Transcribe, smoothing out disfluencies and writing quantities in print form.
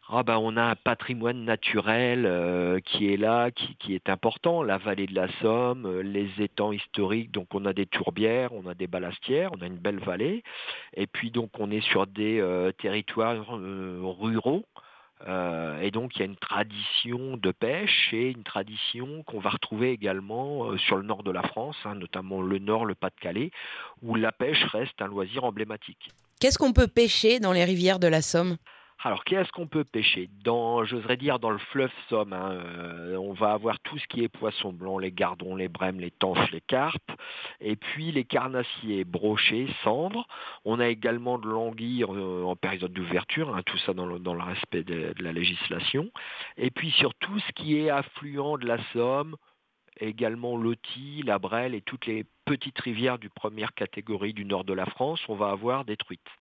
Ah bah, on a un patrimoine naturel, qui est là, qui est important. La vallée de la Somme, les étangs historiques, donc on a des tourbières, on a des ballastières, on a une belle vallée et puis donc on est sur des, territoires, ruraux, et donc il y a une tradition de pêche et une tradition qu'on va retrouver également, sur le nord de la France, hein, notamment le nord, le Pas-de-Calais, où la pêche reste un loisir emblématique. Qu'est-ce qu'on peut pêcher dans les rivières de la Somme? Alors, qu'est-ce qu'on peut pêcher? J'oserais dire dans le fleuve Somme, hein, on va avoir tout ce qui est poisson blanc, les gardons, les brèmes, les tanches, les carpes, et puis les carnassiers, brochets, cendres. On a également de l'anguille en période d'ouverture, hein, tout ça dans le respect de la législation. Et puis sur tout ce qui est affluent de la Somme, également l'Authie, la Brelle et toutes les petites rivières du première catégorie du nord de la France, on va avoir des truites.